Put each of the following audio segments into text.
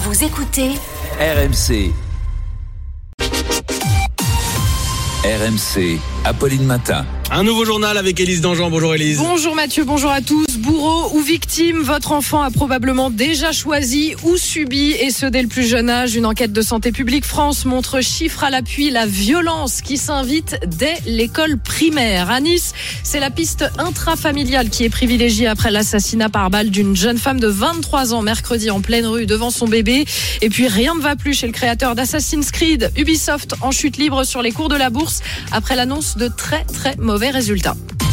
Vous écoutez RMC. RMC, Apolline Matin. Un nouveau journal avec Élise Dangean. Bonjour Élise. Bonjour Mathieu, bonjour à tous. Bourreau ou victime, votre enfant a probablement déjà choisi ou subi, et ce dès le plus jeune âge. Une enquête de Santé publique France montre chiffres à l'appui la violence qui s'invite dès l'école primaire. À Nice, c'est la piste intrafamiliale qui est privilégiée après l'assassinat par balle d'une jeune femme de 23 ans mercredi en pleine rue devant son bébé. Et puis rien ne va plus chez le créateur d'Assassin's Creed. Ubisoft en chute libre sur les cours de la bourse après l'annonce de très mauvais résultats.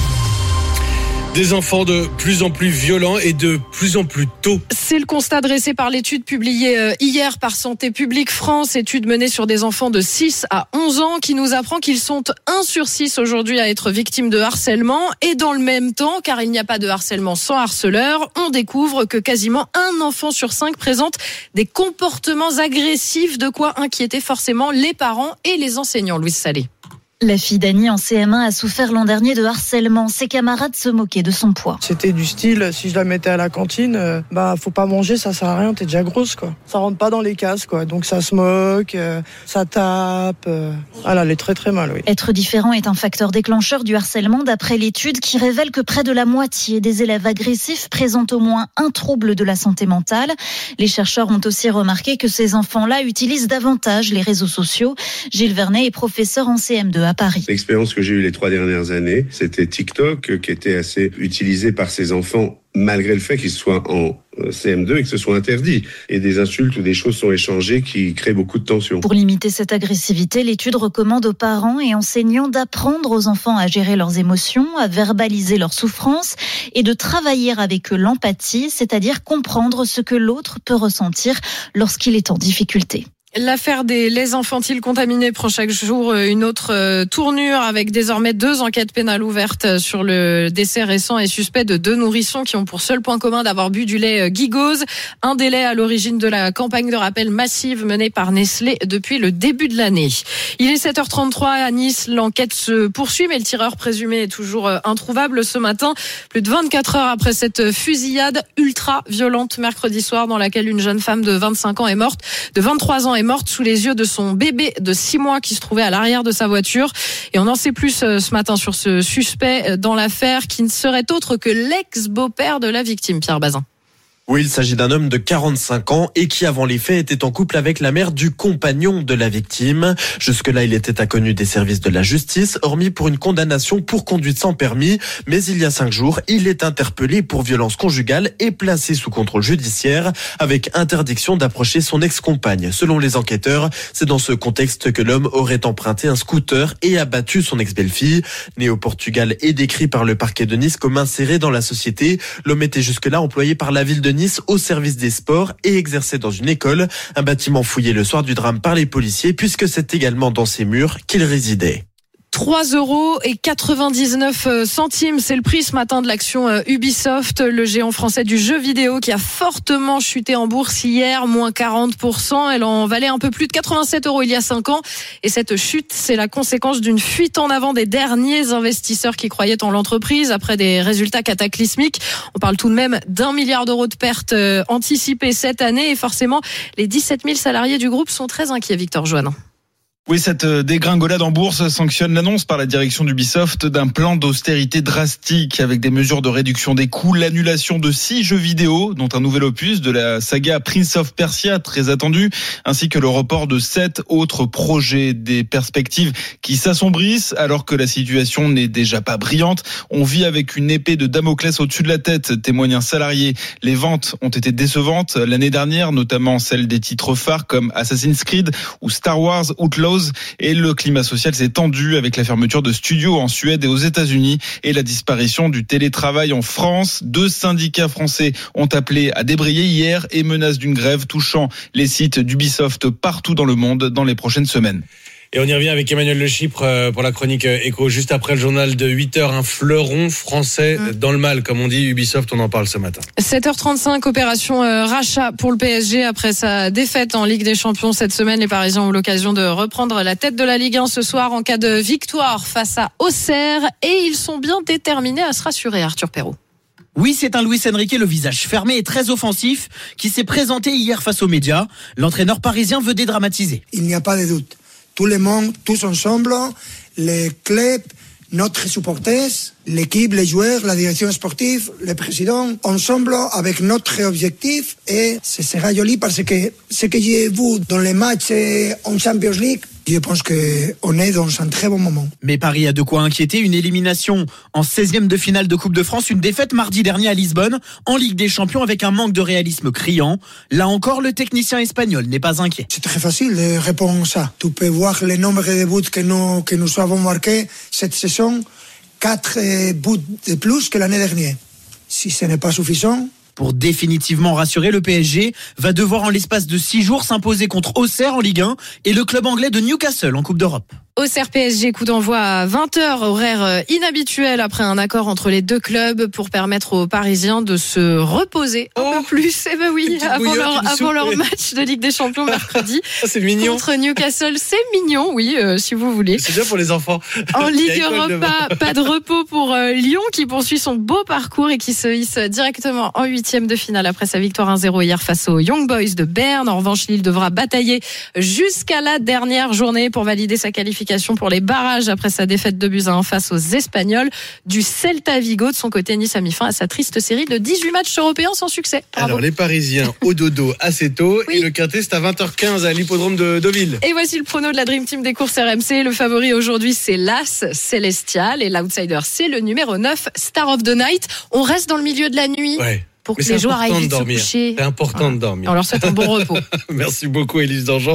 Des enfants de plus en plus violents et de plus en plus tôt. C'est le constat dressé par l'étude publiée hier par Santé publique France, étude menée sur des enfants de 6 à 11 ans qui nous apprend qu'ils sont 1 sur 6 aujourd'hui à être victimes de harcèlement. Et dans le même temps, car il n'y a pas de harcèlement sans harceleur, on découvre que quasiment 1 enfant sur 5 présente des comportements agressifs, de quoi inquiéter forcément les parents et les enseignants. Louise Salé. La fille d'Annie en CM1 a souffert l'an dernier de harcèlement. Ses camarades se moquaient de son poids. C'était du style, si je la mettais à la cantine, faut pas manger, ça sert à rien, t'es déjà grosse, quoi. Ça rentre pas dans les cases, quoi. Donc ça se moque, ça tape. Elle allait très mal, oui. Être différent est un facteur déclencheur du harcèlement d'après l'étude qui révèle que près de la moitié des élèves agressifs présentent au moins un trouble de la santé mentale. Les chercheurs ont aussi remarqué que ces enfants-là utilisent davantage les réseaux sociaux. Gilles Vernet est professeur en CM2 à Paris. L'expérience que j'ai eue les 3 dernières années, c'était TikTok qui était assez utilisé par ces enfants malgré le fait qu'ils soient en CM2 et que ce soit interdit. Et des insultes ou des choses sont échangées qui créent beaucoup de tension. Pour limiter cette agressivité, l'étude recommande aux parents et enseignants d'apprendre aux enfants à gérer leurs émotions, à verbaliser leurs souffrances et de travailler avec eux l'empathie, c'est-à-dire comprendre ce que l'autre peut ressentir lorsqu'il est en difficulté. L'affaire des laits infantiles contaminés prend chaque jour une autre tournure, avec désormais 2 enquêtes pénales ouvertes sur le décès récent et suspect de 2 nourrissons qui ont pour seul point commun d'avoir bu du lait Guigose, un des laits à l'origine de la campagne de rappel massive menée par Nestlé depuis le début de l'année. Il est 7h33 à Nice, l'enquête se poursuit mais le tireur présumé est toujours introuvable ce matin, plus de 24 heures après cette fusillade ultra violente mercredi soir dans laquelle une jeune femme de 25 ans est morte, de 23 ans est morte sous les yeux de son bébé de 6 mois qui se trouvait à l'arrière de sa voiture. Et on en sait plus ce matin sur ce suspect dans l'affaire qui ne serait autre que l'ex-beau-père de la victime, Pierre Bazin. Oui, il s'agit d'un homme de 45 ans et qui, avant les faits, était en couple avec la mère du compagnon de la victime. Jusque-là, il était inconnu des services de la justice, hormis pour une condamnation pour conduite sans permis. Mais il y a 5 jours, il est interpellé pour violence conjugale et placé sous contrôle judiciaire avec interdiction d'approcher son ex-compagne. Selon les enquêteurs, c'est dans ce contexte que l'homme aurait emprunté un scooter et abattu son ex-belle-fille. Né au Portugal et décrit par le parquet de Nice comme inséré dans la société, l'homme était jusque-là employé par la ville de Nice au service des sports et exerçait dans une école, un bâtiment fouillé le soir du drame par les policiers puisque c'est également dans ces murs qu'il résidait. 3,99 €, c'est le prix ce matin de l'action Ubisoft, le géant français du jeu vidéo qui a fortement chuté en bourse hier, moins 40%. Elle en valait un peu plus de 87 € il y a 5 ans. Et cette chute, c'est la conséquence d'une fuite en avant des derniers investisseurs qui croyaient en l'entreprise après des résultats cataclysmiques. On parle tout de même d'1 milliard d'euros de pertes anticipées cette année. Et forcément, les 17 000 salariés du groupe sont très inquiets, Victor Joannin. Oui, cette dégringolade en bourse sanctionne l'annonce par la direction d'Ubisoft d'un plan d'austérité drastique avec des mesures de réduction des coûts, l'annulation de 6 jeux vidéo, dont un nouvel opus de la saga Prince of Persia très attendu, ainsi que le report de 7 autres projets. Des perspectives qui s'assombrissent alors que la situation n'est déjà pas brillante. On vit avec une épée de Damoclès au-dessus de la tête, témoigne un salarié. Les ventes ont été décevantes l'année dernière, notamment celles des titres phares comme Assassin's Creed ou Star Wars Outlaws. Et le climat social s'est tendu avec la fermeture de studios en Suède et aux États-Unis et la disparition du télétravail en France. 2 syndicats français ont appelé à débrayer hier et menacent d'une grève touchant les sites d'Ubisoft partout dans le monde dans les prochaines semaines. Et on y revient avec Emmanuel Le Chypre pour la chronique Écho. Juste après le journal de 8h, un fleuron français dans le mal, comme on dit, Ubisoft, on en parle ce matin. 7h35, opération rachat pour le PSG. Après sa défaite en Ligue des Champions cette semaine, les Parisiens ont l'occasion de reprendre la tête de la Ligue 1 ce soir en cas de victoire face à Auxerre. Et ils sont bien déterminés à se rassurer, Arthur Perrault. Oui, c'est un Luis Enrique, le visage fermé et très offensif, qui s'est présenté hier face aux médias. L'entraîneur parisien veut dédramatiser. Il n'y a pas de doute. Tout le monde, tous ensemble, les clubs, notre supporters, l'équipe, les joueurs, la direction sportive, le président, ensemble avec notre objectif, et ce sera joli parce que ce que j'ai vu dans les matchs en Champions League, je pense qu'on est dans un très bon moment. Mais Paris a de quoi inquiéter. Une élimination en 16e de finale de Coupe de France, une défaite mardi dernier à Lisbonne en Ligue des Champions avec un manque de réalisme criant. Là encore, le technicien espagnol n'est pas inquiet. C'est très facile de répondre à ça. Tu peux voir le nombre de buts que nous avons marqués cette saison, 4 buts de plus que l'année dernière. Si ce n'est pas suffisant... Pour définitivement rassurer, le PSG va devoir en l'espace de 6 jours s'imposer contre Auxerre en Ligue 1 et le club anglais de Newcastle en Coupe d'Europe. Auxerre PSG, coup d'envoi à 20h, horaire inhabituel après un accord entre les deux clubs pour permettre aux Parisiens de se reposer un peu plus. Eh ben oui, avant leur match de Ligue des Champions mercredi. C'est mignon. Contre Newcastle, c'est mignon, oui, si vous voulez. C'est bien pour les enfants. En Ligue Europa, pas de repos pour Lyon qui poursuit son beau parcours et qui se hisse directement en 8e de finale après sa victoire 1-0 hier face aux Young Boys de Berne. En revanche, Lille devra batailler jusqu'à la dernière journée pour valider sa qualification pour les barrages après sa défaite 2-1 face aux Espagnols du Celta Vigo. De son côté, Nice a mis fin à sa triste série de 18 matchs européens sans succès. Bravo. Alors les Parisiens au dodo assez tôt, oui. Et le quintet c'est à 20h15 à l'hippodrome de Deauville. Et voici le prono de la Dream Team des courses RMC. Le favori aujourd'hui c'est l'As Célestial et l'outsider c'est le numéro 9 Star of the Night. On reste dans le milieu de la nuit. Ouais. Pour que les joueurs aillent vite se coucher. C'est important de dormir. On leur souhaite un bon repos. Merci beaucoup Élise Dangean.